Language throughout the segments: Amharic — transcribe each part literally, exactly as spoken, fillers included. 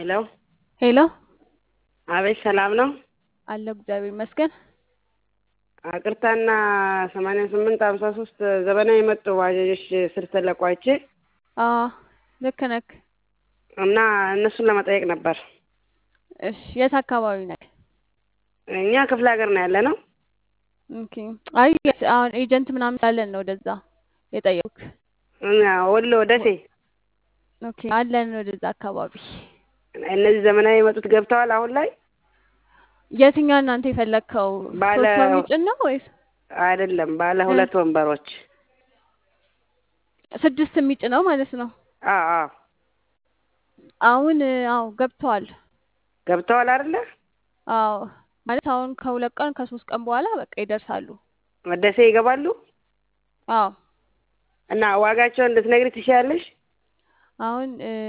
ሄሎ ሄሎ አቤት ሰላም ነው አለ እግዚአብሔር ይመስገን አቅርታና ሰማንያ ስምንት ሃምሳ ሶስት ዘበና የመጡ ባጃጆች ስር ተለቋይቼ አዎ ልክ ነክ እና እነሱን ለመጠየቅ ነበር እሺ የት አካባቢ ነህ እኛ ክፍለ ሀገር ነው ያለነው ኦኬ አይ አሁን ኤጀንት ምናምን ስላለን ነው ወደዛ የጠየቁክ እና ወሎ ደሴ ኦኬ አለን ወደዛ አካባቢ እነዚህ ዘመናዊ የመጡት ገብተዋል አሁን ላይ የትኛው እናንተ የፈለከው ባለ ሶስት የሚጭን ነው ወይስ አይደለም ባለ ሁለት ወንበሮች ስድስት የሚጭን ነው ማለት ነው አዎ አዎ አሁን አዎ ገብተዋል ገብተዋል አይደለ አዎ ማለት አሁን ከሁለት ቀን ከሶስት ቀን በኋላ በቃ ይደርሳሉ ደሴ ይገባሉ አዎ እና ዋጋቸውን እንድትነግሪ ትችያለሽ አሁን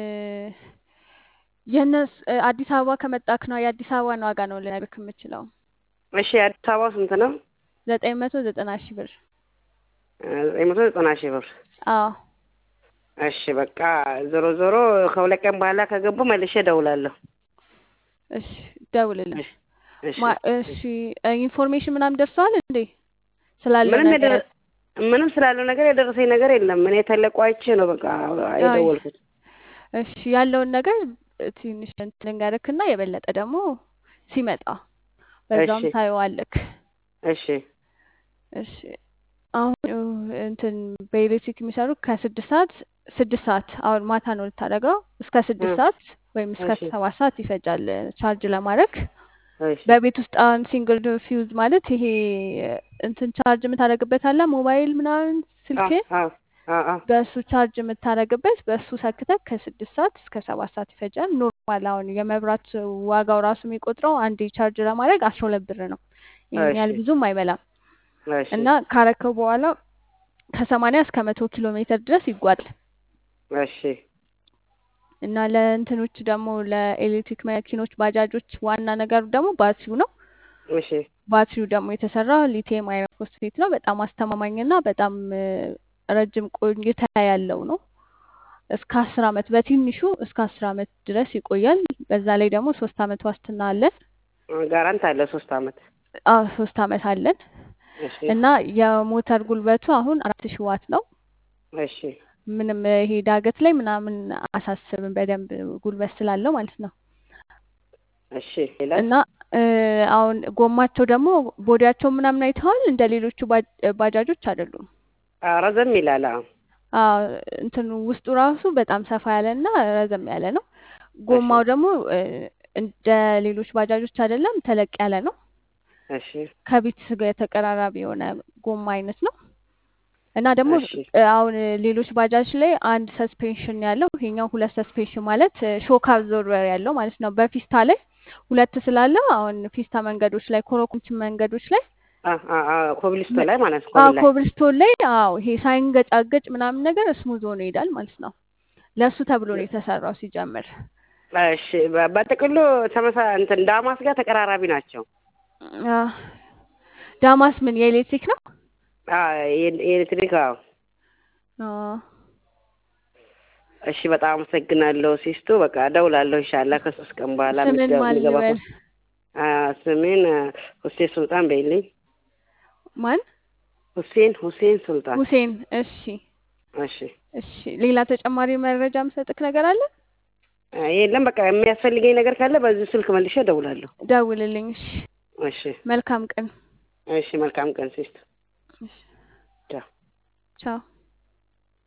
የነስ አዲስ አበባ ከመጣክ ነው የአዲስ አበባን ዋጋ ነው ልነግርህ የምችለው እሺ አዲስ አበባ ስንት ነው ዘጠኝ መቶ ዘጠና ሺህ ብር ዘጠኝ መቶ ዘጠና ሺህ ብር አዎ እሺ በቃ ዞሮ ዞሮ ከሁለት ቀን በኋላ ከገቡ መልሼ እደውላለሁ እሺ ደውልልኝ እሺ እሺ ኢንፎርሜሽን ምናምን ደርሷል እንዴ ስላለው ምንም ነገር ምንም ስላለው ነገር የደረሰኝ ነገር የለም እኔ ተለቋይቼ ነው በቃ የደወልኩት እሺ ያለውን ነገር ትንሽ እንትን ልንገርክና የበለጠ ደግሞ ሲመጣ በዛም ታየዋለክ እሺ እሺ አሁን እንትን በኤሌክትሪክ የሚሰሩ ከስድስት ሰዓት ስድስት ሰዓት አሁን ማታ ነው ልታደርገው እስከ ስድስት ሰዓት ወይም እስከ ሰባት ሰዓት ይፈጃል ቻርጅ ለማድረግ በቤት ውስጥ አሁን ሲንግል ፊውዝ ማለት ይሄ እንትን ቻርጅ የምታደርግበት አለ ሞባይል ምናምን ስልክ በሱ ቻርጅ የምታደርግበት በሱ ሰክተህ ከስድስት ሰዓት እስከ ሰባት ሰዓት ይፈጃል ኖርማል አሁን የመብራት ዋጋው ራሱ የሚቆጥረው አንዴ ቻርጅ ለማድረግ አስራ ሁለት ብር ነው ይሄን ያህል ብዙም አይበላም እና ካረከው በኋላ ከሰማንያ እስከ መቶ ኪሎ ሜትር ድረስ ይጓዛል እሺ እና ለእንትኖች ደግሞ ለኤሌክትሪክ መኪኖች ባጃጆች ዋና ነገር ደግሞ ባትሪው ነው እሺ ባትሪው ደግሞ የተሰራው ሊቲየም አይረን ፎስፌት ነው በጣም አስተማማኝና በጣም ረጅም ቆይታ ያለው ነው እስከ አስር አመት በትንሹ እስከ አስር አመት ድረስ ይቆያል በዛ ላይ ደግሞ ሶስት አመት ዋስትና አለን ጋራንት አለ ሶስት አመት አዎ ሶስት አመት አለን እና የሞተር ጉልበቱ አሁን አራት ሺህ ዋት ነው እሺ ምንም ይሄ ዳገት ላይ ምናምን አሳስብም በደንብ ጉልበት ስላለው ማለት ነው እሺ እና አሁን ጎማቸው ደግሞ ቦዲያቸው ምናምን አይተዋል እንደ ሌሎቹ ባጃጆች አይደሉም ረዘም ይላል አዎ እንትን ውስጡ ራሱ በጣም ሰፋ ያለና ረዘም ያለ ነው ጎማው ደግሞ እንደ ሌሎች ባጃጆች አይደለም ተለቅ ያለ ነው እሺ ከቢት ጋር የተቀራራቢ የሆነ ጎማ አይነት ነው እና ደግሞ አሁን ሌሎች ባጃጅ ላይ አንድ ሰስፔንሽን ያለው ይሄኛው ሁለት ሰስፔንሽን ማለት ሾክ አብዞርበር ያለው ማለት ነው በፊስታ ላይ ሁለት ስላለ አሁን ፊስታ መንገዶች ላይ ኮረኮንች መንገዶች ላይ ኮብልስቶን ላይ ማለት ነው አዎ ኮብልስቶን ላይ አዎ ይሄ ሳይንገጫገጭ ምናምን ነገር ስሙዝ ሆኖ ይሄዳል ማለት ነው ለሱ ተብሎ ነው የተሰራው ሲጀምር እሺ በጥቅሉ ተመሳሳይ እንትን ዳማስ ጋር ተቀራራቢ ናቸው ዳማስ ምን የኤሌክትሪክ ነው አዎ የኤሌክትሪክ አዎ እሺ በጣም አመሰግናለሁ ሲስቱ በቃ እደውላለሁ ኢንሻአላህ ከሶስት ቀን በኋላ ምትገባ ስሜን ሁሴን ሱልጣን በይልኝ ማን ሁሴን ሁሴን ሱልጣን ሁሴን እሺ እሺ እሺ ሌላ ተጨማሪ መረጃ መስጠት ነገር አለ የለም በቃ የሚያስፈልገኝ ነገር ካለ በዚህ ስልክ መልሼ እደውላለሁ ደውልልኝ እሺ እሺ መልካም ቀን እሺ መልካም ቀን ሲስቱ እሺ ቻው